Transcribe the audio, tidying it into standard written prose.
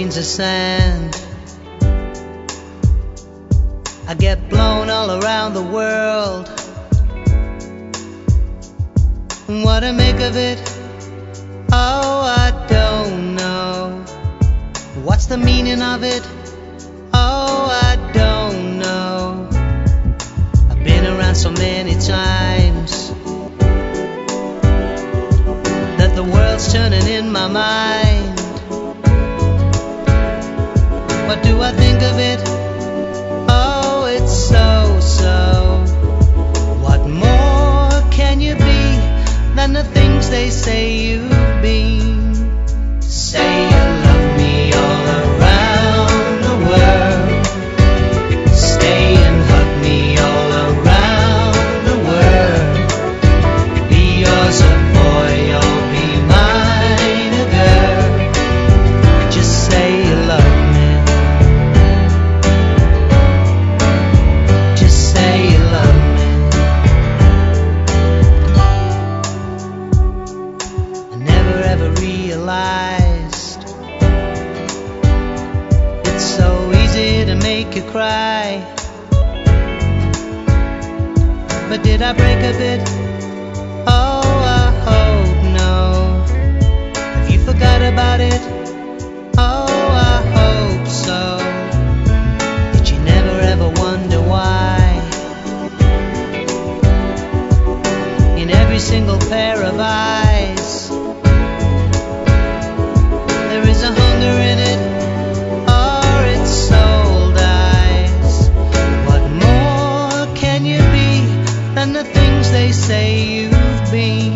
grains of sand. I get blown all around the world. What to make of it? Oh, I don't know. What's the meaning of it? Oh, I don't know. I've been around so many times that the world's turning in my mind. What do I think of it? Oh, it's so. What more can you be than the things they say you've been? Say you love me all around the world. Stay and hug me all around the world. Be yours a boy, you'll be mine a girl. Just say you love me. Just say you love me. I never ever realized it's so easy to make you cry. But did I break a bit? Oh, I hope no. Have you forgot about it? Oh, I hope so. Did you never ever wonder why in every single pair of eyes there is a hunger in it, or its soul dies? What more can you be than the things they say you've been?